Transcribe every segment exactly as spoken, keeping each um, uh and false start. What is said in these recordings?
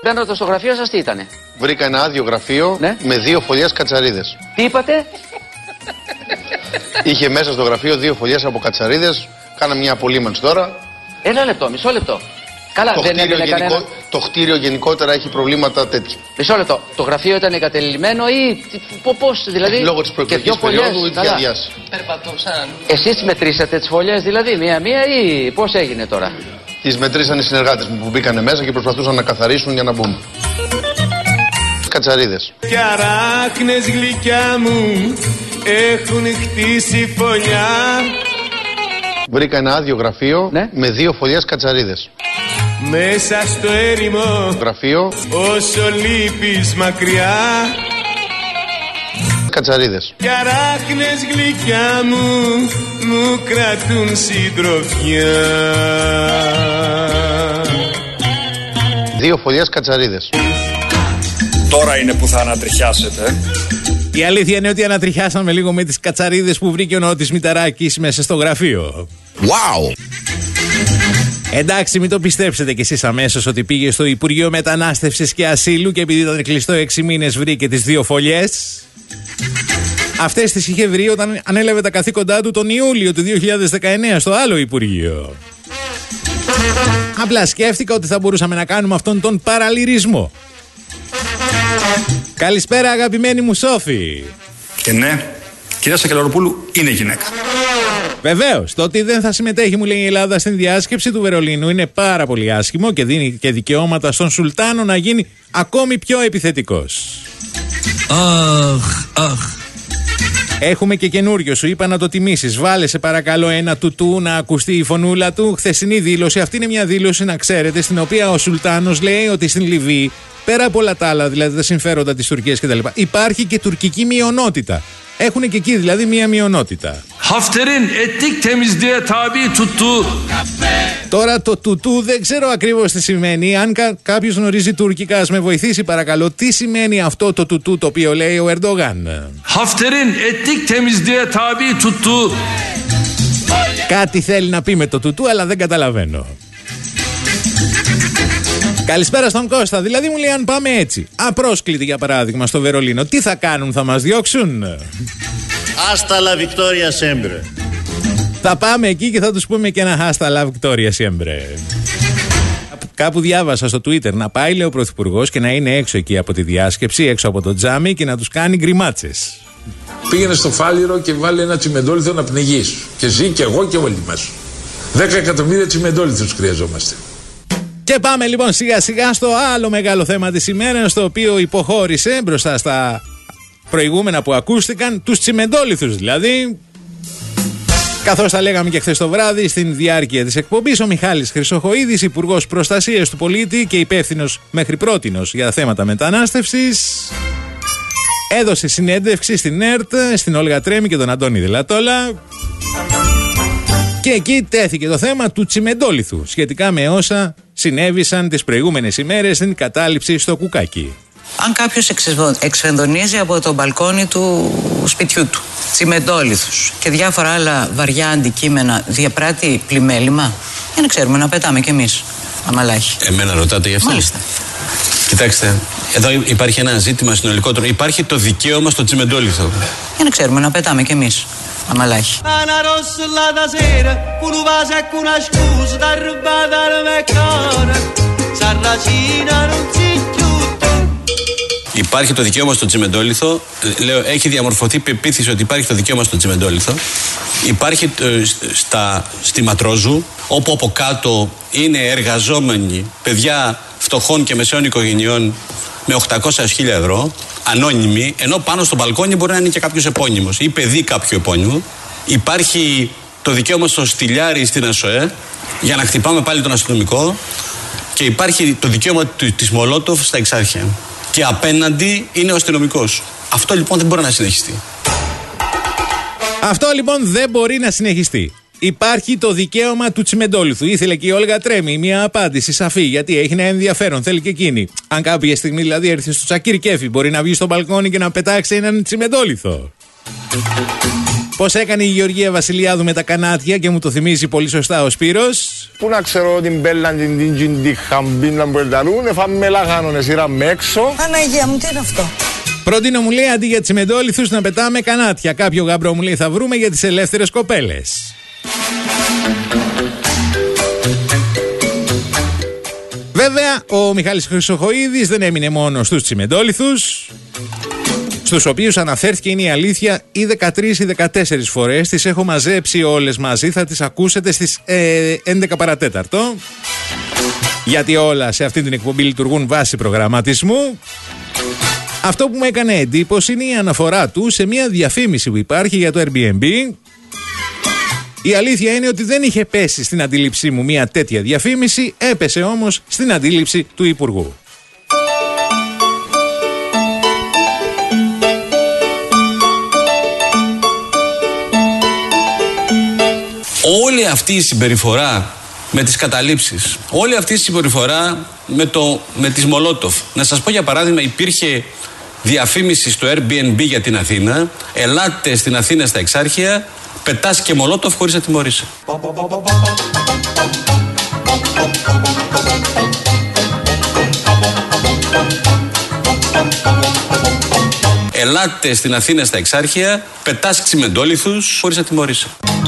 Μπαίνοντα στο γραφείο σας τι ήτανε? Βρήκα ένα άδειο γραφείο, ναι, με δύο φωλιές κατσαρίδες. Τι είπατε? Είχε μέσα στο γραφείο δύο φωλιές από κατσαρίδες. Κάνα μια απολύμανση τώρα. Ένα λεπτό, μισό λεπτό. Καλά, το, δεν κτίριο γενικό, κανένα... το κτίριο γενικότερα έχει προβλήματα τέτοια. Μισό λεπτό. Το γραφείο ήταν εγκατελειμμένο ή πώς, δηλαδή. Λόγω της προεκλογικής περίοδου είχε αδειάσει. Περπατούσαν. Εσείς μετρήσατε τις φωλιές, δηλαδή μία-μία, ή πώς έγινε τώρα? Τις μετρήσαν οι συνεργάτες μου που μπήκανε μέσα και προσπαθούσαν να καθαρίσουν για να μπουν. Κατσαρίδες. Κι αράχνες γλυκιά μου έχουν χτίσει φωλιά. Βρήκα ένα άδειο γραφείο, ναι, με δύο φωλιές κατσαρίδες. Μέσα στο έρημο γραφείο, όσο λείπεις μακριά, κατσαρίδες. Κι αράχνες γλυκιά μου μου κρατούν συντροφιά. Δύο φωλιές κατσαρίδες. Τώρα είναι που θα ανατριχιάσετε. Η αλήθεια είναι ότι ανατριχιάσαμε λίγο με τις κατσαρίδες που βρήκε ο Νότης Μηταράκης μέσα στο γραφείο. Wow! Εντάξει, μην το πιστέψετε κι εσείς αμέσως ότι πήγε στο Υπουργείο Μετανάστευσης και Ασύλου και επειδή ήταν κλειστό έξι μήνες βρήκε τις δύο φωλιές. Αυτές τις είχε βρει όταν ανέλαβε τα καθήκοντά του τον Ιούλιο του δύο χιλιάδες δεκαεννέα στο άλλο Υπουργείο. Απλά σκέφτηκα ότι θα μπορούσαμε να κάνουμε αυτόν τον παραλυρισμό. Καλησπέρα αγαπημένη μου Σόφη. Και ναι, κυρία Σακελαροπούλου είναι γυναίκα. Βεβαίως, το ότι δεν θα συμμετέχει, μου λέει η Ελλάδα, στην διάσκεψη του Βερολίνου είναι πάρα πολύ άσχημο και δίνει και δικαιώματα στον Σουλτάνο να γίνει ακόμη πιο επιθετικός. Αχ, αχ. Έχουμε και καινούριο, σου είπα να το τιμήσεις. Βάλε σε παρακαλώ ένα τουτού να ακουστεί η φωνούλα του. Χθεσινή δήλωση, αυτή είναι μια δήλωση να ξέρετε, στην οποία ο Σουλτάνος λέει ότι στην Λιβύη, πέρα από όλα τα άλλα, δηλαδή τα συμφέροντα της Τουρκίας κτλ., υπάρχει και τουρκική μειονότητα. Έχουν και εκεί δηλαδή μία μειονότητα. Hafter'in etnik temizliğe tabi tuttu. Τώρα το τουτού δεν ξέρω ακριβώς τι σημαίνει. Αν κα- κάποιος γνωρίζει τουρκικά, ας με βοηθήσει παρακαλώ. Τι σημαίνει αυτό το τουτού το οποίο λέει ο Ερντογάν? Hafter'in etnik temizliğe tabi tuttu. Κάτι θέλει να πει με το τουτού, αλλά δεν καταλαβαίνω. Καλησπέρα στον Κώστα. Δηλαδή μου λέει, αν πάμε έτσι, απρόσκλητοι για παράδειγμα στο Βερολίνο, τι θα κάνουν, θα μας διώξουν? Hasta la Victoria Sempre. Θα πάμε εκεί και θα τους πούμε και ένα Hasta la Victoria Sempre. Κάπου διάβασα στο Twitter να πάει, λέει ο Πρωθυπουργός, και να είναι έξω εκεί από τη διάσκεψη, έξω από το τζάμι και να τους κάνει γκριμάτσες. Πήγαινε στο Φάληρο και βάλει ένα τσιμεντόλιθο να πνιγείς. Και εσύ και εγώ και όλοι μας. Δέκα εκατομμύρια τσιμεντόλιθους χρειαζόμαστε. Και πάμε λοιπόν σιγά σιγά στο άλλο μεγάλο θέμα της ημέρας, το οποίο υποχώρησε μπροστά στα προηγούμενα που ακούστηκαν, τους τσιμεντόλιθους δηλαδή. Καθώς τα λέγαμε και χθες το βράδυ στην διάρκεια της εκπομπής, ο Μιχάλης Χρυσοχοΐδης, Υπουργός Προστασίας του Πολίτη και υπεύθυνος μέχρι πρότινος για θέματα μετανάστευσης, έδωσε συνέντευξη στην ΕΡΤ, στην Όλγα Τρέμι και τον Αντώνη Δελατόλα. Και εκεί τέθηκε το θέμα του τσιμεντόλιθου σχετικά με όσα συνέβησαν τις προηγούμενες ημέρες στην κατάληψη στο Κουκάκι. Αν κάποιος εξφενδονίζει από το μπαλκόνι του σπιτιού του τσιμεντόλιθους και διάφορα άλλα βαριά αντικείμενα, διαπράττει πλημέλημα, για να ξέρουμε να πετάμε κι εμείς αμαλάχη. Εμένα ρωτάτε γι' αυτό? Μάλιστα. Κοιτάξτε, εδώ υπάρχει ένα ζήτημα συνολικότερο. Υπάρχει το δικαίωμα στο τσιμεντόλιθο. Για να ξέρουμε να πετάμε κι εμείς αμαλάχη. Υπάρχει το δικαίωμα στο τσιμεντόλιθο. Λέω, έχει διαμορφωθεί πεποίθηση ότι υπάρχει το δικαίωμα στο τσιμεντόλιθο. Υπάρχει ε, στα, στη Ματρόζου, όπου από κάτω είναι εργαζόμενοι παιδιά φτωχών και μεσαίων οικογενειών με οκτακόσια χιλιάδες ευρώ, ανώνυμοι, ενώ πάνω στο μπαλκόνι μπορεί να είναι και κάποιος επώνυμος ή παιδί κάποιου επώνυμου. Υπάρχει το δικαίωμα στο Στυλιάρι στην ΑΣΟΕ για να χτυπάμε πάλι τον αστυνομικό, και υπάρχει το δικαίωμα της Μολότοφ στα Εξάρχεια. Και απέναντι είναι ο αστυνομικός. Αυτό λοιπόν δεν μπορεί να συνεχιστεί. Αυτό λοιπόν δεν μπορεί να συνεχιστεί. Υπάρχει το δικαίωμα του τσιμεντόλιθου. Ήθελε και η Όλγα Τρέμι μια απάντηση σαφή, γιατί έχει ένα ενδιαφέρον. Θέλει και εκείνη. Αν κάποια στιγμή δηλαδή έρθει στο Τσακίρ Κέφι, μπορεί να βγει στο μπαλκόνι και να πετάξει έναν τσιμεντόλιθο. Πώς έκανε η Γεωργία Βασιλιάδου με τα κανάτια και μου το θυμίζει πολύ σωστά ο Σπύρος. Πού να ξέρω την μπέλα, την τίνκιν, την χαμπίνα που ελταρούν, εφάμε λαγάνων, εσύραμε έξω. Παναγία μου, τι είναι αυτό. Προτείνω, μου λέει, αντί για τσιμεντόλιθους να πετάμε κανάτια. Κάποιο γαμπρό μου λέει θα βρούμε για τις ελεύθερες κοπέλες. Βέβαια, ο Μιχάλης Χρυσοχοΐδης δεν έμεινε μόνο στους τσιμεντόλιθους, στους οποίους αναφέρθηκε, είναι η αλήθεια, ή δεκατρείς ή δεκατέσσερις φορές. Τις έχω μαζέψει όλες μαζί, θα τις ακούσετε στις ε, έντεκα παρατέταρτο. Γιατί όλα σε αυτή την εκπομπή λειτουργούν βάσει προγραμματισμού. Αυτό που μου έκανε εντύπωση είναι η αναφορά του σε μια διαφήμιση που υπάρχει για το Airbnb. Η αλήθεια είναι ότι δεν είχε πέσει στην αντίληψή μου μια τέτοια διαφήμιση, έπεσε όμως στην αντίληψη του Υπουργού. Όλη αυτή η συμπεριφορά με τις καταλήψεις, όλη αυτή η συμπεριφορά με, το, με τις Μολότοφ. Να σας πω για παράδειγμα, υπήρχε διαφήμιση στο Airbnb για την Αθήνα. Ελάτε στην Αθήνα στα Εξάρχεια, πετάς και Μολότοφ χωρίς να τιμωρείσαι. Ελάτε στην Αθήνα στα Εξάρχεια, πετάς τσιμεντόλιθους χωρίς να τιμωρείσαι.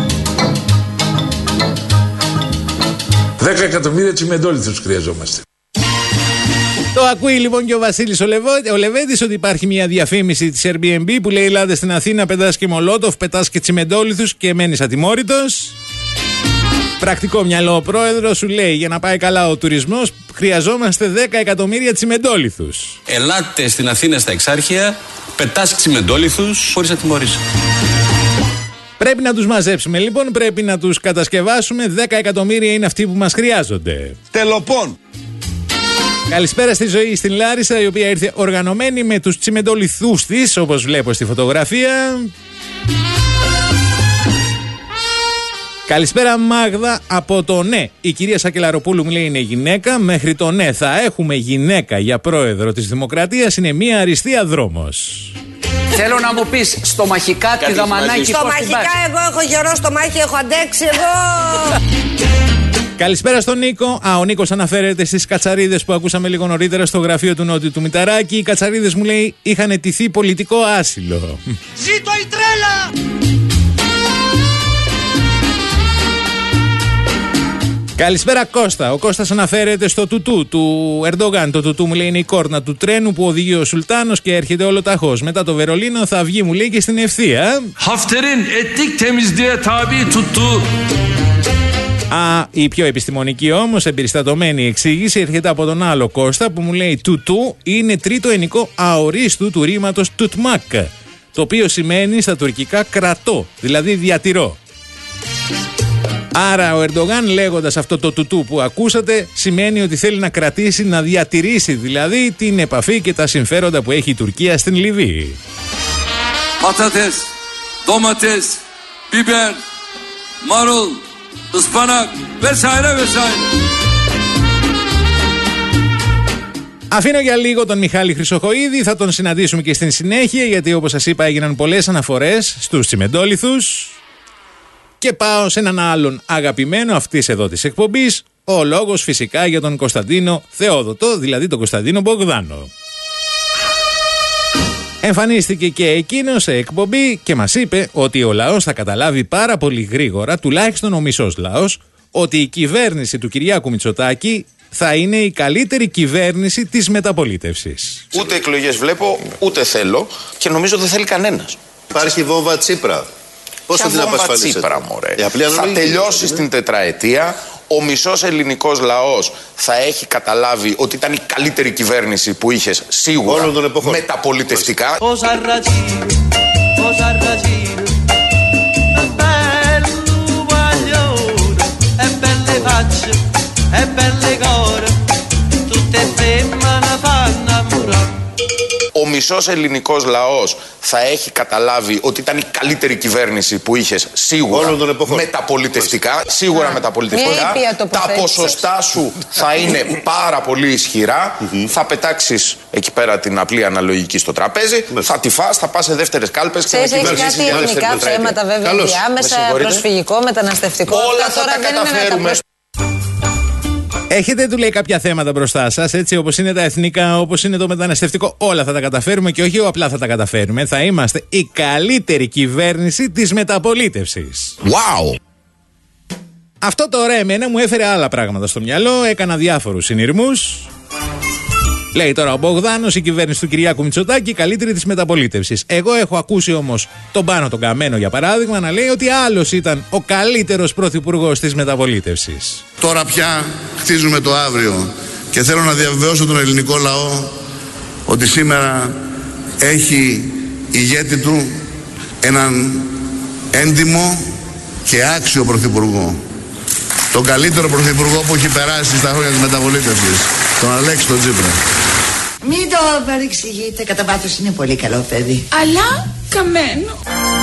Δέκα εκατομμύρια τσιμεντόλιθους χρειαζόμαστε. Το ακούει λοιπόν και ο Βασίλης ο, Λεβό, ο Λεβέντης ότι υπάρχει μια διαφήμιση της Airbnb που λέει ελάτε στην Αθήνα, πετάς και Μολότοφ, πετάς και τσιμεντόλιθους και μένεις ατιμόρυτος. Πρακτικό μυαλό ο πρόεδρος σου λέει για να πάει καλά ο τουρισμός χρειαζόμαστε δέκα εκατομμύρια τσιμεντόλιθους. Ελάτε στην Αθήνα στα Εξάρχεια, πετάς τσιμεντόλιθους χωρίς να τιμωρείσαι. Πρέπει να τους μαζέψουμε λοιπόν, πρέπει να τους κατασκευάσουμε. δέκα εκατομμύρια είναι αυτοί που μας χρειάζονται. Τελοπών. Καλησπέρα στη Ζωή στην Λάρισα, η οποία ήρθε οργανωμένη με τους τσιμεντολιθούς της, όπως βλέπω στη φωτογραφία. Καλησπέρα Μάγδα από το ναι. Η κυρία Σακελαροπούλου μου λέει είναι γυναίκα. Μέχρι το ναι θα έχουμε γυναίκα για πρόεδρο της Δημοκρατίας. Είναι μια αριστεία δρόμος. Θέλω να μου πεις στομαχικά τη Δαμανάκη. Στομαχικά εγώ έχω γερό στομάχι, έχω αντέξει εγώ. Καλησπέρα στον Νίκο. Α, ο Νίκος αναφέρεται στις κατσαρίδες που ακούσαμε λίγο νωρίτερα στο γραφείο του Νότιου του Μηταράκη. Οι κατσαρίδες μου λέει είχαν αιτηθεί πολιτικό άσυλο. Ζήτω η τρέλα! Καλησπέρα Κώστα. Ο Κώστας αναφέρεται στο τουτού του Ερντογάν. Το τουτού μου λέει είναι η κόρνα του τρένου που οδηγεί ο Σουλτάνος και έρχεται όλο ταχώς. Μετά το Βερολίνο θα βγει μου λέει και στην Ευθεία. Hafter'in etnik temizliğe tabi tuttu. Α, η πιο επιστημονική όμως εμπεριστατωμένη εξήγηση έρχεται από τον άλλο Κώστα που μου λέει τουτού είναι τρίτο ενικό αορίστου του ρήματος τουτμάκ, το οποίο σημαίνει στα τουρκικά κρατώ, δηλαδή διατηρώ. Άρα ο Ερντογάν λέγοντας αυτό το τουτού που ακούσατε σημαίνει ότι θέλει να κρατήσει, να διατηρήσει δηλαδή την επαφή και τα συμφέροντα που έχει η Τουρκία στην Λιβύη. Patates, domates, biber, marul, ıspanak vesaire vesaire. Αφήνω για λίγο τον Μιχάλη Χρυσοχοΐδη, θα τον συναντήσουμε και στην συνέχεια γιατί όπως σας είπα έγιναν πολλές αναφορές στους τσιμεντόλιθους. Και πάω σε έναν άλλον αγαπημένο αυτής εδώ της εκπομπής, ο λόγος φυσικά για τον Κωνσταντίνο Θεόδωτο, δηλαδή τον Κωνσταντίνο Μπογδάνο. Εμφανίστηκε και εκείνος σε εκπομπή και μας είπε ότι ο λαός θα καταλάβει πάρα πολύ γρήγορα, τουλάχιστον ο μισός λαός, ότι η κυβέρνηση του Κυριάκου Μητσοτάκη θα είναι η καλύτερη κυβέρνηση της μεταπολίτευσης. Ούτε εκλογές βλέπω, ούτε θέλω και νομίζω δεν θέλει κανένας. Υπάρχει βόμβα Τσίπρα. Πώς θα την απασφαλίσετε? Τσίπρα, μωρέ. Θα τελειώσει στην τετραετία. Ο μισός ελληνικός λαός θα έχει καταλάβει ότι ήταν η καλύτερη κυβέρνηση που είχες σίγουρα μεταπολιτευτικά. Ο μισός ελληνικός λαός θα έχει καταλάβει ότι ήταν η καλύτερη κυβέρνηση που είχες σίγουρα μεταπολιτευτικά. Σίγουρα μεταπολιτευτικά. Τα ποσοστά σου θα είναι πάρα πολύ ισχυρά. Θα πετάξεις εκεί πέρα την απλή αναλογική στο τραπέζι. Θα τη φας, θα πας σε δεύτερες κάλπες και θα κυβερνήσεις την δεύτερη τετραετία. Έχει κάτι εθνικά θέματα βέβαια διάμεσα, προσφυγικό, μεταναστευτικό. Όλα θα τα καταφέρουμε. Έχετε, του λέει, κάποια θέματα μπροστά σας, έτσι, όπως είναι τα εθνικά, όπως είναι το μεταναστευτικό. Όλα θα τα καταφέρουμε και όχι απλά θα τα καταφέρουμε. Θα είμαστε η καλύτερη κυβέρνηση της μεταπολίτευσης. Wow! Αυτό τώρα εμένα μου έφερε άλλα πράγματα στο μυαλό. Έκανα διάφορους συνειρμούς. Λέει τώρα ο Μπογδάνος, η κυβέρνηση του Κυριάκου Μητσοτάκη, η καλύτερη της μεταπολίτευσης. Εγώ έχω ακούσει όμως τον Πάνο τον Καμένο, για παράδειγμα, να λέει ότι άλλος ήταν ο καλύτερος πρωθυπουργός της μεταπολίτευσης. Τώρα πια χτίζουμε το αύριο και θέλω να διαβεβαιώσω τον ελληνικό λαό ότι σήμερα έχει ηγέτη του έναν έντιμο και άξιο πρωθυπουργό. Τον καλύτερο πρωθυπουργό που έχει περάσει στα χρόνια της μεταπολίτευσης, τον Αλέξη τον Τσίπρα. Μην το παρεξηγείτε, κατά βάθος είναι πολύ καλό παιδί. Αλλά καμένο.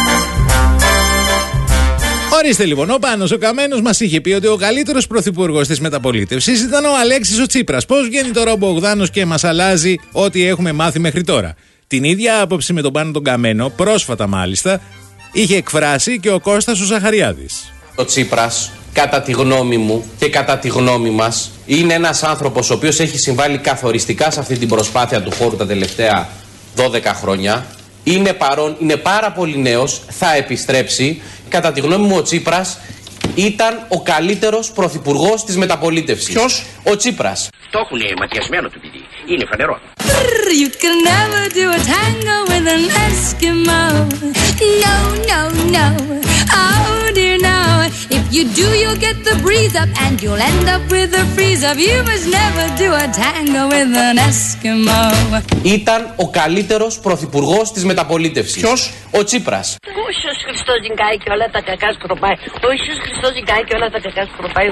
Ορίστε λοιπόν, ο Πάνος ο Καμένος μας είχε πει ότι ο καλύτερος πρωθυπουργός της μεταπολίτευσης ήταν ο Αλέξης ο Τσίπρας. Πώς βγαίνει τώρα ο Μπογδάνος και μας αλλάζει ό,τι έχουμε μάθει μέχρι τώρα? Την ίδια άποψη με τον Πάνο τον Καμένο, πρόσφατα μάλιστα, είχε εκφράσει και ο Κώστας ο Ζαχαριάδης. Ο Τσίπρας, κατά τη γνώμη μου και κατά τη γνώμη μας, είναι ένας άνθρωπος ο οποίος έχει συμβάλει καθοριστικά σε αυτή την προσπάθεια του χώρου τα τελευταία δώδεκα χρόνια. Είναι παρόν, είναι πάρα πολύ νέος, θα επιστρέψει. Κατά τη γνώμη μου ο Τσίπρας ήταν ο καλύτερος πρωθυπουργός της μεταπολίτευσης. Ποιος? Ο Τσίπρας. Το έχουν ματιασμένο το παιδί. Είναι φανερό. You can never do a tango with an Eskimo. No, no, no. Oh dear no. If you do, you'll get the breeze up and you'll end up with a freeze up. You must never do a tango with an Eskimo. Ήταν ο καλύτερος πρωθυπουργός της μεταπολίτευσης. Ποιος? Ο Τσίπρας. Ο Ιησούς Χριστός ζυγάει και όλα τα κακά σκροπάει. Ο Ιησούς Χριστός ζυγάει και όλα τα κακά σκροπάει.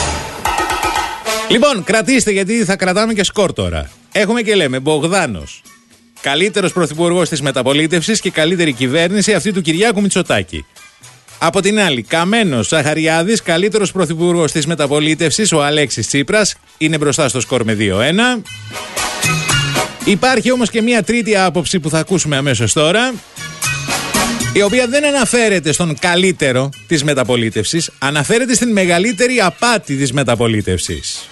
Λοιπόν, κρατήστε γιατί θα κρατάμε και σκορ τώρα. Έχουμε και λέμε Μπογδάνος, καλύτερος πρωθυπουργός της μεταπολίτευσης και καλύτερη κυβέρνηση αυτή του Κυριάκου Μητσοτάκη. Από την άλλη, Καμένος Ζαχαριάδης, καλύτερος πρωθυπουργός της μεταπολίτευσης, ο Αλέξης Τσίπρας, είναι μπροστά στο σκορ με δύο ένα. Υπάρχει όμως και μια τρίτη άποψη που θα ακούσουμε αμέσως τώρα, η οποία δεν αναφέρεται στον καλύτερο της μεταπολίτευσης, αναφέρεται στην μεγαλύτερη απάτη της μεταπολίτευσης.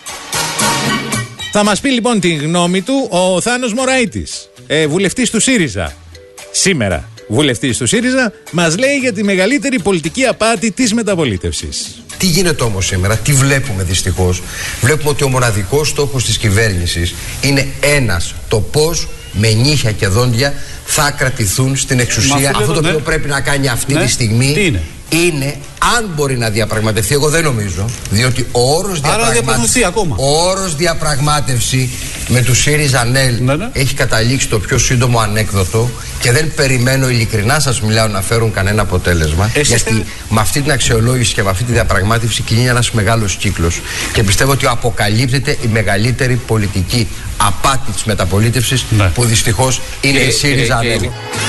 Θα μας πει λοιπόν την γνώμη του ο Θάνος Μωραΐτης, ε, βουλευτής του ΣΥΡΙΖΑ. Σήμερα βουλευτής του ΣΥΡΙΖΑ μας λέει για τη μεγαλύτερη πολιτική απάτη της μεταπολίτευσης. Τι γίνεται όμως σήμερα, τι βλέπουμε δυστυχώς? Βλέπουμε ότι ο μοναδικός στόχος της κυβέρνησης είναι ένας, το πώς με νύχια και δόντια θα κρατηθούν στην εξουσία. Αυτό το οποίο ναι. πρέπει να κάνει αυτή ναι. τη στιγμή είναι? είναι αν μπορεί να διαπραγματευτεί. Εγώ δεν νομίζω, διότι ο όρος διαπραγμάτευση, ο όρος διαπραγμάτευση με του ΣΥΡΙΖΑ ΝΕΛ ναι, ναι. έχει καταλήξει το πιο σύντομο ανέκδοτο και δεν περιμένω, ειλικρινά σας μιλάω, να φέρουν κανένα αποτέλεσμα. Εσείς γιατί είστε... με αυτή την αξιολόγηση και με αυτή τη διαπραγμάτευση κινεί ένας μεγάλος κύκλος και πιστεύω ότι αποκαλύπτεται η μεγαλύτερη πολιτική απάτη της μεταπολίτευσης ναι. που δυστυχώς είναι και, η ΣΥΡΙΖΑ ΝΕΛ.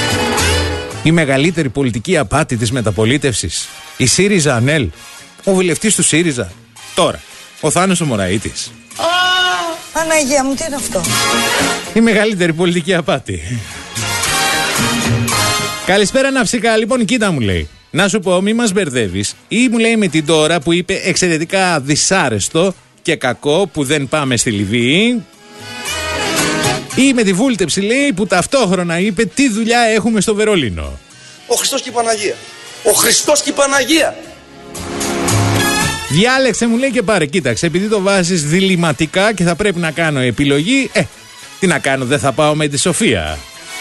Η μεγαλύτερη πολιτική απάτη της μεταπολίτευσης, η ΣΥΡΙΖΑ ΑΝΕΛ, ο βουλευτής του ΣΥΡΙΖΑ. Τώρα, ο Θάνος ο Μωραΐτης. Α, Παναγία μου, τι είναι αυτό? Η μεγαλύτερη πολιτική απάτη. Καλησπέρα ναυσικά, λοιπόν, κοίτα μου λέει. Να σου πω, μη μας μπερδεύεις. Ή μου λέει με την τώρα που είπε εξαιρετικά δυσάρεστο και κακό που δεν πάμε στη Λιβύη. Ή με τη βούλτεψη λέει που ταυτόχρονα είπε τι δουλειά έχουμε στο Βερολίνο. Ο Χριστός και η Παναγία. Ο Χριστός και η Παναγία. Διάλεξε μου λέει και πάρε, κοίταξε, επειδή το βάζεις διλημματικά και θα πρέπει να κάνω επιλογή, ε, τι να κάνω, δεν θα πάω με τη Σοφία.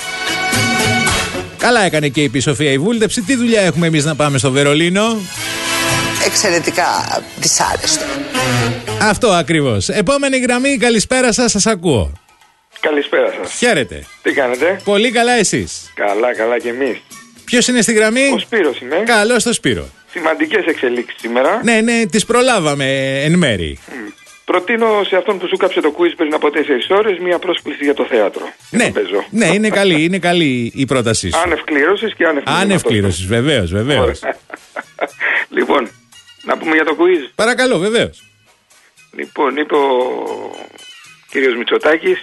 Καλά έκανε και η Σοφία η βούλτεψη, τι δουλειά έχουμε εμείς να πάμε στο Βερολίνο? Εξαιρετικά δυσάρεστο. Αυτό ακριβώς. Επόμενη γραμμή, καλησπέρα σας, σας ακούω. Καλησπέρα σας. Χαίρετε. Τι κάνετε? Πολύ καλά, εσείς? Καλά, καλά και εμείς. Ποιος είναι στη γραμμή? Ο Σπύρος είμαι. Καλώς το Σπύρο. Σημαντικές εξελίξεις σήμερα. Ναι, ναι, τις προλάβαμε εν μέρη. Mm. Προτείνω σε αυτόν που σου κάψε το quiz πριν από τέσσερις ώρες μια πρόσκληση για το θέατρο. Ναι, ναι, είναι καλή, είναι καλή η πρότασή σου. Άνευ κλήρωσης και άνευ κλήρωσης. Άνευ κλήρωσης, βεβαίως, βεβαίως. Λοιπόν, να πούμε για το quiz. Παρακαλώ, βεβαίως. Λοιπόν, είπε ο κύριος Μητσοτάκης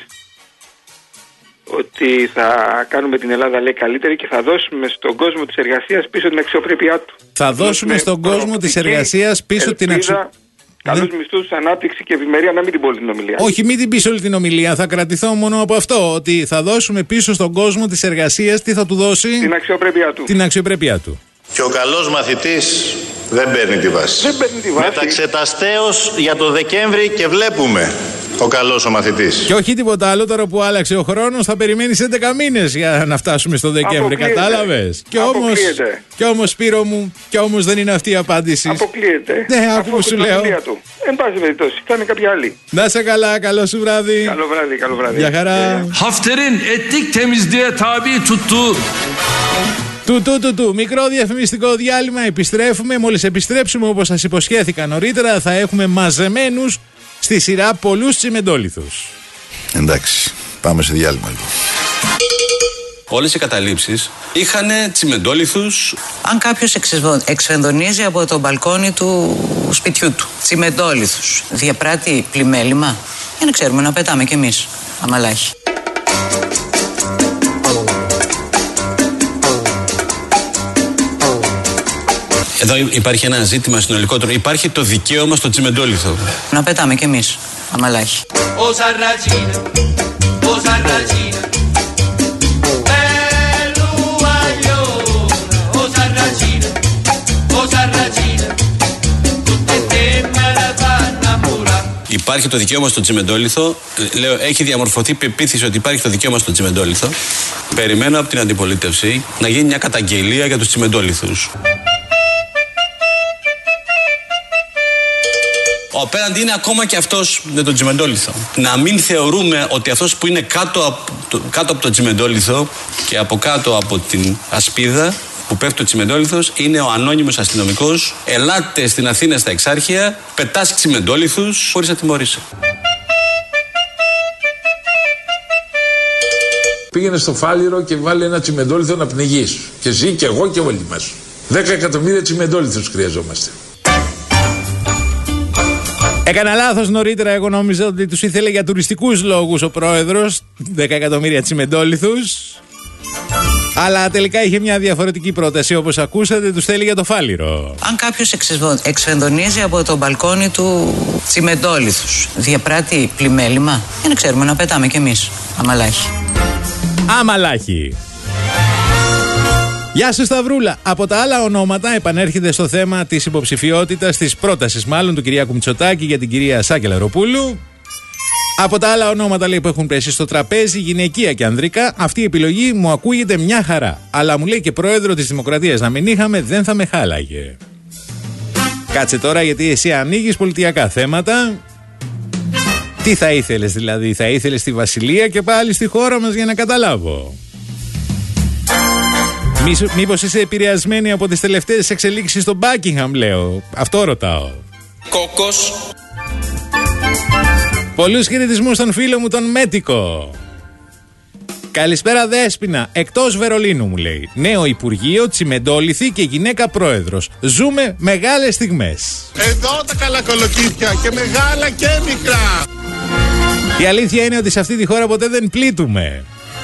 ότι θα κάνουμε την Ελλάδα, λέει, καλύτερη και θα δώσουμε στον κόσμο της εργασίας πίσω την αξιοπρέπειά του. Θα δώσουμε στον κόσμο της εργασίας πίσω την αξιοπρέπειά. Καλούς ναι. μισθούς, ανάπτυξη και ευημερία, να μην την πω την ομιλία. Όχι, μην την πεις όλη την ομιλία. Θα κρατηθώ μόνο από αυτό. Ότι θα δώσουμε πίσω στον κόσμο της εργασίας. Τι θα του δώσει? Την αξιοπρέπειά του. Την αξιοπρέπειά του. Και ο καλός μαθητής δεν παίρνει τη βάση. Δεν παίρνει τη βάση. Μεταξεταστέως για το Δεκέμβρη και βλέπουμε ο καλός ο μαθητής. Και όχι τίποτα άλλο, τώρα που άλλαξε ο χρόνος θα περιμένεις έντεκα μήνες για να φτάσουμε στο Δεκέμβρη. Κατάλαβες? Και όμως, και όμως Σπύρο μου, και όμως δεν είναι αυτή η απάντηση. Αποκλείεται. Ναι, αφού σου λέω. Του. Εν πάση περιπτώσει, θα είναι κάποια άλλη. Να σε καλά, καλό σου βράδυ. Καλό βράδυ, καλό βράδυ. Γεια χαρά. Hafter'in etnik temizliğe tabi tuttuğu Του, του, του, του. Μικρό διαφημιστικό διάλειμμα. Επιστρέφουμε. Μόλις επιστρέψουμε, όπως σας υποσχέθηκα νωρίτερα, θα έχουμε μαζεμένους στη σειρά πολλούς τσιμεντόλιθους. Εντάξει, πάμε σε διάλειμμα λοιπόν. Όλες οι καταλήψεις είχαν τσιμεντόλιθους. Αν κάποιος εξφενδονίζει από το μπαλκόνι του σπιτιού του τσιμεντόλιθους, διαπράττει πλημέλημα? Για να ξέρουμε, να πετάμε κι εμείς αμαλάχη. Εδώ υπάρχει ένα ζήτημα συνολικότερο. Υπάρχει το δικαίωμα στο τσιμεντόλιθο. Να πετάμε κι εμείς αμαλάχη. Υπάρχει το δικαίωμα στο τσιμεντόλιθο. Λέω, έχει διαμορφωθεί πεποίθηση ότι υπάρχει το δικαίωμα στο τσιμεντόλιθο. Περιμένω από την αντιπολίτευση να γίνει μια καταγγελία για τους τσιμεντόλιθους. Ο απέναντι είναι ακόμα και αυτός με τον τσιμεντόλιθο. Να μην θεωρούμε ότι αυτός που είναι κάτω από το, κάτω από το τσιμεντόλιθο και από κάτω από την ασπίδα που πέφτει ο τσιμεντόλιθος είναι ο ανώνυμος αστυνομικός. Ελάτε στην Αθήνα στα Εξάρχεια, πετάς τσιμεντόλιθους χωρίς να τιμωρήσει. Πήγαινε στο Φάληρο και βάλε ένα τσιμεντόλιθο να πνιγείς. Και εσύ και εγώ και όλοι μας. Δέκα εκατομμύρια τσιμεντόλιθους χρειαζόμαστε. Έκανα λάθος νωρίτερα. Εγώ νόμιζα ότι τους ήθελε για τουριστικούς λόγους ο πρόεδρος. δέκα εκατομμύρια τσιμεντόλιθους. Αλλά τελικά είχε μια διαφορετική πρόταση. Όπως ακούσατε, τους θέλει για το Φάληρο. Αν κάποιος εξφενδονίζει από το μπαλκόνι του τσιμεντόλιθους, διαπράττει πλημέλημα? Για να ξέρουμε, να πετάμε κι εμείς αμαλάχη. Αμαλάχη. Γεια σου Σταυρούλα. Από τα άλλα ονόματα επανέρχεται στο θέμα της υποψηφιότητας, της πρότασης μάλλον του Κυριάκου Μητσοτάκη για την κυρία Σάκη Λαροπούλου. Από τα άλλα ονόματα, λέει, που έχουν πέσει στο τραπέζι, γυναικεία και ανδρικά, αυτή η επιλογή μου ακούγεται μια χαρά. Αλλά μου λέει και πρόεδρο της Δημοκρατίας να μην είχαμε, δεν θα με χάλαγε. Κάτσε τώρα, γιατί εσύ ανοίγεις πολιτιακά θέματα. Τι θα ήθελες δηλαδή? Θα ήθελες τη Βασιλεία και πάλι στη χώρα μας, για να καταλάβω? Μήπως είσαι επηρεασμένη από τις τελευταίες εξελίξεις στο Buckingham, λέω. Αυτό ρωτάω. Κόκος. Πολλούς χαιρετισμούς στον φίλο μου τον Μέτικο. Καλησπέρα Δέσποινα, εκτός Βερολίνου μου λέει. Νέο Υπουργείο, τσιμεντόλιθη και γυναίκα πρόεδρος. Ζούμε μεγάλες στιγμές. Εδώ τα καλά κολοκύθια και μεγάλα και μικρά. Η αλήθεια είναι ότι σε αυτή τη χώρα ποτέ δεν πλήττουμε.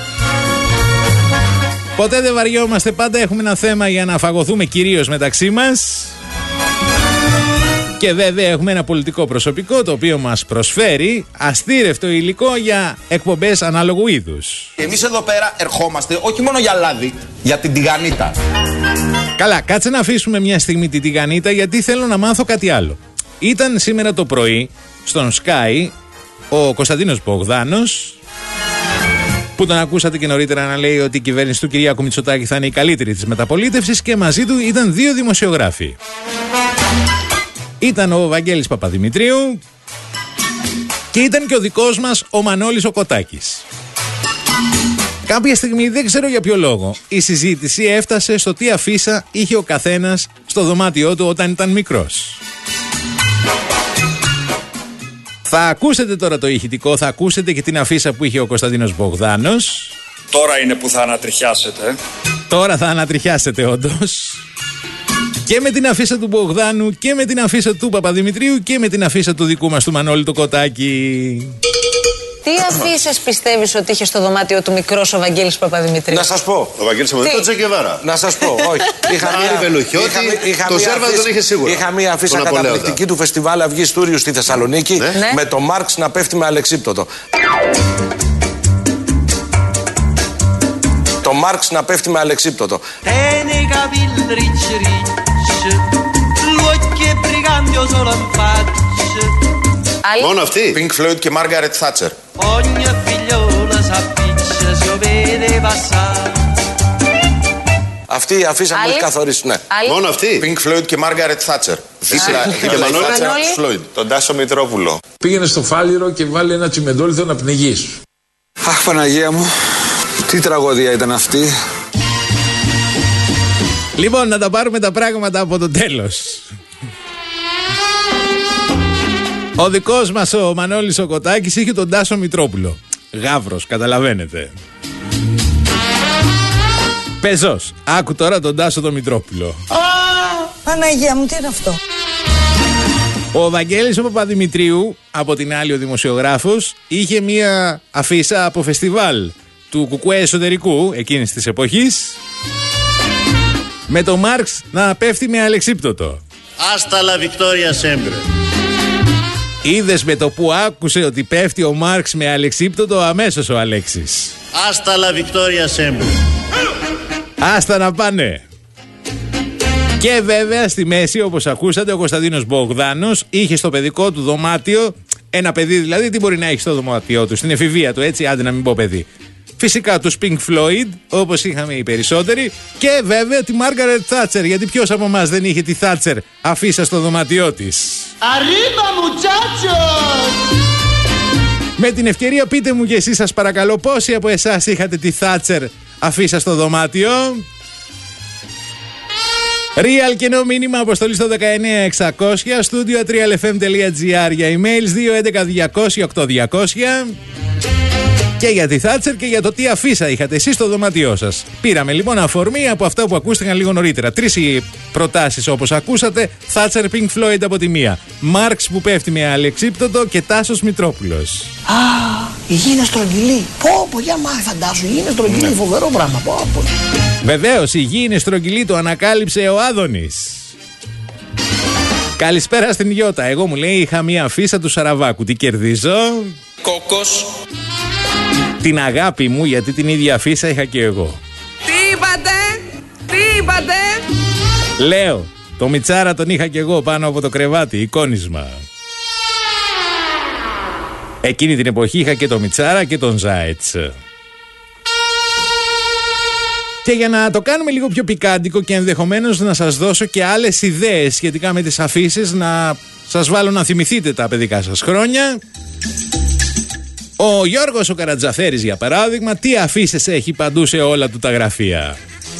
Ποτέ δεν βαριόμαστε, πάντα έχουμε ένα θέμα για να φαγωθούμε κυρίως μεταξύ μας. Και βέβαια έχουμε ένα πολιτικό προσωπικό το οποίο μας προσφέρει αστήρευτο υλικό για εκπομπές ανάλογου είδους. Εμείς εδώ πέρα ερχόμαστε όχι μόνο για λάδι, για την τηγανίτα. Καλά, κάτσε να αφήσουμε μια στιγμή την τηγανίτα, γιατί θέλω να μάθω κάτι άλλο. Ήταν σήμερα το πρωί στον Sky ο Κωνσταντίνος Μπογδάνος, που τον ακούσατε και νωρίτερα να λέει ότι η κυβέρνηση του Κυριάκου Μητσοτάκη θα είναι η καλύτερη της μεταπολίτευσης, και μαζί του ήταν δύο δημοσιογράφοι. Ήταν ο Βαγγέλης Παπαδημητρίου και ήταν και ο δικός μας ο Μανώλης ο Κοτάκης. Κάποια στιγμή, δεν ξέρω για ποιο λόγο, η συζήτηση έφτασε στο τι αφίσα είχε ο καθένας στο δωμάτιό του όταν ήταν μικρός. Θα ακούσετε τώρα το ηχητικό, θα ακούσετε και την αφίσα που είχε ο Κωνσταντίνος Μπογδάνος. Τώρα είναι που θα ανατριχιάσετε. Τώρα θα ανατριχιάσετε όντως. Και με την αφίσα του Μπογδάνου και με την αφίσα του Παπαδημητρίου και με την αφίσα του δικού μας του Μανώλη το Κοτάκη. Τι αφίσες πιστεύεις ότι είχε στο δωμάτιο του μικρός ο Βαγγέλης Παπαδημητρίου? Να σας πω. Ο Βαγγέλης Παπαδημητρίου, το Τσεκεβάρα. Να σας πω, όχι. Είχα Άρη Βελουχιώτη, το Ζέρβα τον είχε σίγουρα. Είχα μία αφίσα καταπληκτική του φεστιβάλ Αυγής Τούριου στη Θεσσαλονίκη, ναι. με το Μάρξ να πέφτει με αλεξίπτωτο. Το Μάρξ να πέφτει με αλεξίπτωτο. Μόνο αυτή. Pink Floyd και Margaret Thatcher. Αυτή η αφίσα μου έχει καθορίσει, ναι. Μόνο αυτή. Pink Floyd και Margaret Thatcher. Δίπλα η Thatcher, Floyd. Τον Τάσο Μητρόπουλο. Πήγαινε στο Φάληρο και βάλε ένα τσιμεντόλιθο να πνιγείς. Αχ, Παναγία μου, τι τραγωδία ήταν αυτή. Λοιπόν, να τα πάρουμε τα πράγματα από το τέλος. Ο δικός μας ο Μανώλης ο Κοτάκης είχε τον Τάσο Μητρόπουλο. Γαύρος, καταλαβαίνετε. Πεζός. Άκου τώρα τον Τάσο τον Μητρόπουλο. Α, Παναγία μου, τι είναι αυτό? Ο Βαγγέλης ο Παπαδημητρίου, από την άλλη ο δημοσιογράφος, είχε μία αφίσα από φεστιβάλ του Κουκουέ Εσωτερικού εκείνης της εποχής, με το Μάρξ να πέφτει με αλεξίπτωτο. Άστα λα Βικτόρια Σέμπρε. Είδες με το που άκουσε ότι πέφτει ο Μάρξ με αλεξίπτωτο αμέσως ο Αλέξης. Άστα λα Βικτόρια Σέμπρε. Άστα να πάνε. Και βέβαια στη μέση, όπως ακούσατε, ο Κωνσταντίνος Μπογδάνος είχε στο παιδικό του δωμάτιο, ένα παιδί δηλαδή, τι μπορεί να έχει στο δωμάτιό του, στην εφηβεία του, έτσι, άντε να μην πω παιδί. Φυσικά τους Pink Floyd, όπως είχαμε οι περισσότεροι, και βέβαια τη Margaret Thatcher, γιατί ποιος από εμάς δεν είχε τη Thatcher αφίσα στο δωμάτιό της. Arriba muchachos! Με την ευκαιρία πείτε μου και εσείς σας παρακαλώ πόσοι από εσάς είχατε τη Thatcher αφίσα στο δωμάτιο. Real κενό μήνυμα αποστολή στο δεκαεννιά εξακόσια, στούντιο τρία ελ εφ εμ τελεία τζι άρ για emails δύο έντεκα διακόσια οκτώ διακόσια. Και για τη Thatcher και για το τι αφίσα είχατε εσείς στο δωμάτιό σας. Πήραμε λοιπόν αφορμή από αυτά που ακούστηκαν λίγο νωρίτερα. Τρεις οι προτάσεις όπως ακούσατε. Thatcher, Pink Floyd από τη μία, Μάρξ που πέφτει με αλεξίπτωτο και Τάσος Μητρόπουλος. Α, η γη είναι στρογγυλή. Πω πω, για μάθη φαντάσου, η γη είναι στρογγυλή, φοβερό πράγμα. Πω πω. Βεβαίως, η γη είναι στρογγυλή, το ανακάλυψε ο Άδωνης. Καλησπέρα στην Γιώτα. Εγώ μου λέει είχα μία αφίσα του Σαραβάκου. Τι κερδίζω? Κόκος. Την αγάπη μου, γιατί την ίδια αφίσα είχα και εγώ. Τι είπατε? Τι είπατε? Λέω, το Μιτσάρα τον είχα και εγώ πάνω από το κρεβάτι, εικόνισμα. Εκείνη την εποχή είχα και το Μιτσάρα και τον Ζάετς. Και για να το κάνουμε λίγο πιο πικάντικο και ενδεχομένως να σας δώσω και άλλες ιδέες σχετικά με τις αφίσεις, να σας βάλω να θυμηθείτε τα παιδικά σας χρόνια. Ο Γιώργος ο Καρατζαφέρης, για παράδειγμα, τι αφίσες έχει παντού σε όλα του τα γραφεία.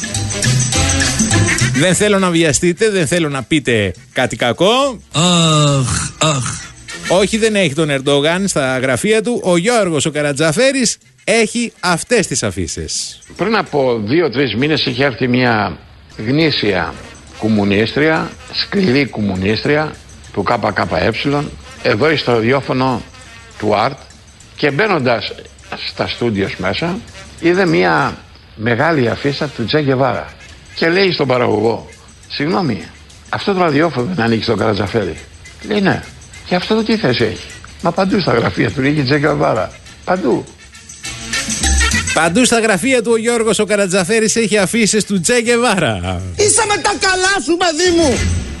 Δεν θέλω να βιαστείτε, δεν θέλω να πείτε κάτι κακό. Αχ, αχ. Όχι, δεν έχει τον Ερντογάν στα γραφεία του. Ο Γιώργος ο Καρατζαφέρης έχει αυτές τις αφίσες. Πριν από δύο-τρεις μήνες είχε έρθει μια γνήσια κομμουνίστρια, σκληρή κομμουνίστρια του ΚΚΕ, εδώ στο ραδιόφωνο του Αρτ, και μπαίνοντας στα στούντιος μέσα είδε μια μεγάλη αφίσα του Τσε Γκεβάρα και λέει στον παραγωγό, συγγνώμη, αυτό το ραδιόφωνο δεν ανήκει στον Καρατζαφέρη? Λέει ναι. Και αυτό το τι θέση έχει? Μα παντού στα γραφεία του έχει Τσε Γκεβάρα. Παντού. Παντού στα γραφεία του ο Γιώργος ο Καρατζαφέρης έχει αφίσες του Τσε Γκεβάρα. Είσαι με τα καλά σου, παιδί μου!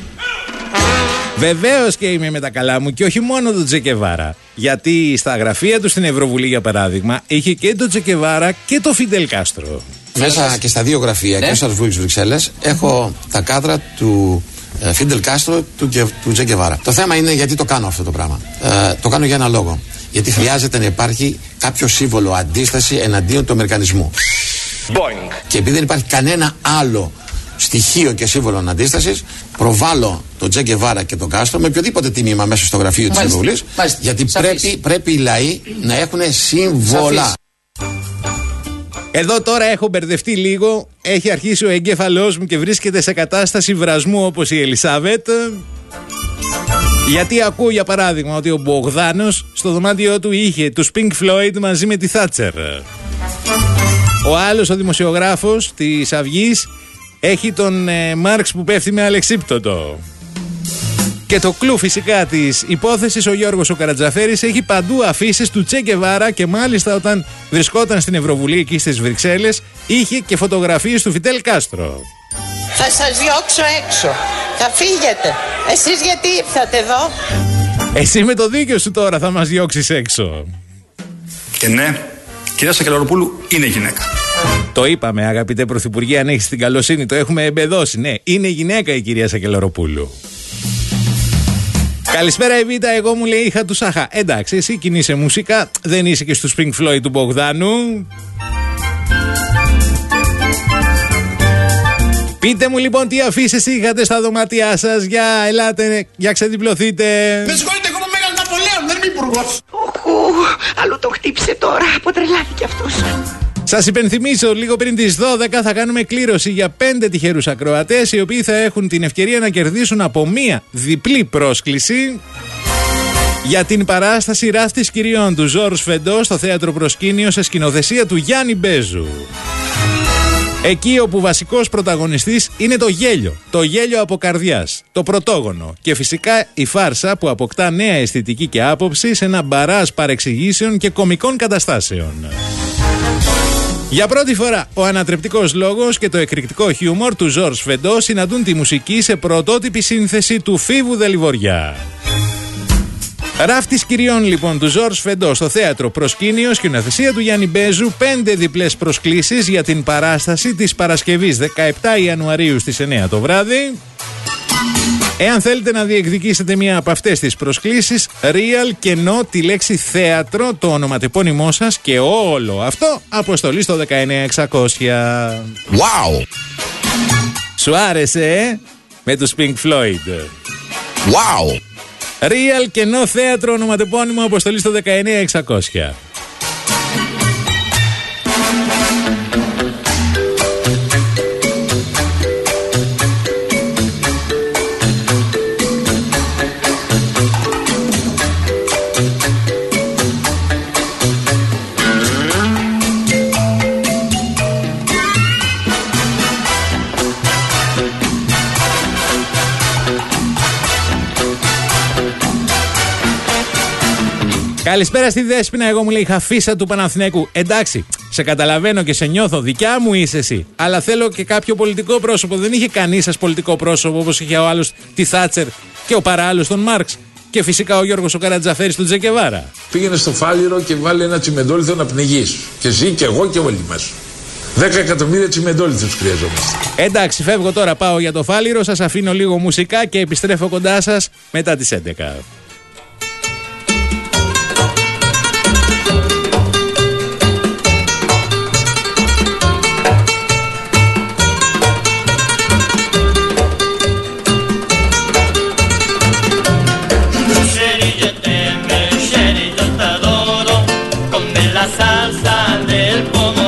Βεβαίως και είμαι με τα καλά μου, και όχι μόνο τον Τσε Γκεβάρα. Γιατί στα γραφεία του στην Ευρωβουλή, για παράδειγμα, είχε και τον Τσε Γκεβάρα και τον Φιντελ Κάστρο. Μέσα και στα δύο γραφεία, ναι, και στο Αρσβούργο Βρυξέλλες, έχω τα κάδρα του ε, Φιντελ Κάστρο του, του Τσε Γκεβάρα. Το θέμα είναι γιατί το κάνω αυτό το πράγμα. Ε, το κάνω για ένα λόγο. Γιατί χρειάζεται να υπάρχει κάποιο σύμβολο αντίσταση εναντίον του αμερικανισμού. Boing. Και επειδή δεν υπάρχει κανένα άλλο στοιχείο και σύμβολο αντίστασης, προβάλλω τον Τζε Γκεβάρα και τον Κάστρο με οποιοδήποτε τίμημα μέσα στο γραφείο της Ευρωβουλής, γιατί πρέπει, πρέπει οι λαοί να έχουν σύμβολα. Σαφής. Εδώ τώρα έχω μπερδευτεί λίγο. Έχει αρχίσει ο εγκέφαλός μου και βρίσκεται σε κατάσταση βρασμού όπως η Ελισάβετ. Γιατί ακούω για παράδειγμα ότι ο Μπογδάνος στο δωμάτιό του είχε τους Pink Floyd μαζί με τη Θάτσερ. Ο άλλος, ο δημοσιογράφος της Αυγής, έχει τον ε, Μάρξ που πέφτει με αλεξίπτωτο. Και το κλου φυσικά της υπόθεσης, ο Γιώργος ο Καρατζαφέρης, έχει παντού αφήσεις του Τσε Γκεβάρα και μάλιστα όταν βρισκόταν στην Ευρωβουλή εκεί στις Βρυξέλλες είχε και φωτογραφίες του Φιντέλ Κάστρο. Θα σας διώξω έξω. Θα φύγετε. Εσείς γιατί ήρθατε εδώ? Εσύ με το δίκιο σου τώρα θα μας διώξεις έξω. Και ναι, κυρία Σακελαροπούλου είναι γυναίκα. Το είπαμε αγαπητέ Πρωθυπουργέ, αν έχεις την καλοσύνη, το έχουμε εμπεδώσει. Ναι, είναι γυναίκα η κυρία Σακελαροπούλου. Καλησπέρα Εβίτα, εγώ μου λέει είχα του Σάχα. Εντάξει, εσύ κινείσαι μουσικά, δεν είσαι και στους Pink Floyd του Μπογδάνου. Πείτε μου λοιπόν τι αφήσεις είχατε στα δωμάτια σας. Για ελάτε, για ξεδιπλωθείτε. Με συγχωρείτε, εγώ είμαι Μέγας Ναπολέων, δεν είμαι υπουργός. Οχου, αλλού το χτύπησε τώρα, αποτρελάθηκε αυτός. Σας υπενθυμίζω, λίγο πριν τις δώδεκα θα κάνουμε κλήρωση για πέντε τυχερούς ακροατές, οι οποίοι θα έχουν την ευκαιρία να κερδίσουν από μία διπλή πρόσκληση για την παράσταση Ράφτης Κυριών του Ζόρς Φεντό στο Θέατρο Προσκήνιο σε σκηνοθεσία του Γιάννη Μπέζου. Εκεί όπου βασικός πρωταγωνιστής είναι το γέλιο, το γέλιο από καρδιάς, το πρωτόγονο και φυσικά η φάρσα που αποκτά νέα αισθητική και άποψη σε ένα μπαράζ παρεξηγήσεων και κωμικών καταστάσεων. Για πρώτη φορά, ο ανατρεπτικός λόγος και το εκρηκτικό χιούμορ του Ζόρς Φεντό συναντούν τη μουσική σε πρωτότυπη σύνθεση του Φίβου Δελιβοριά. Ράφτης Κυριών λοιπόν του Ζόρς Φεντό στο Θέατρο Προσκήνιο, σκηνοθεσία του Γιάννη Μπέζου, πέντε διπλές προσκλήσεις για την παράσταση της Παρασκευής δεκαεπτά Ιανουαρίου στις εννιά το βράδυ. Εάν θέλετε να διεκδικήσετε μία από αυτές τις προσκλήσεις, real κενό τη λέξη θέατρο, το ονοματεπώνυμό σας και όλο αυτό, αποστολή στο δεκαεννιά εξακόσια. Wow! Σου άρεσε, ε? Με τους Pink Floyd. Wow! Real κενό θέατρο, ονοματεπώνυμο, αποστολή στο δεκαεννιά εξακόσια. Καλησπέρα στη Δέσποινα, εγώ μου λέει Χαφίσα του Παναθηναίκου. Εντάξει, σε καταλαβαίνω και σε νιώθω, δικιά μου είσαι εσύ. Αλλά θέλω και κάποιο πολιτικό πρόσωπο. Δεν είχε κανείς σας πολιτικό πρόσωπο όπως είχε ο άλλος τη Θάτσερ και ο παράλληλος τον Μάρξ. Και φυσικά ο Γιώργος ο Καρατζαφέρης του Τσε Γκεβάρα. Πήγαινε στο Φάληρο και βάλε ένα τσιμεντόλιθο να πνιγείς. Και εσύ και εγώ και όλοι μας. Δέκα εκατομμύρια τσιμεντόλιθους χρειαζόμαστε. Εντάξει, φεύγω τώρα, πάω για το Φάληρο. Σας αφήνω λίγο μουσικά και επιστρέφω κοντά σας μετά τις έντεκα. Salsa del pomodoro.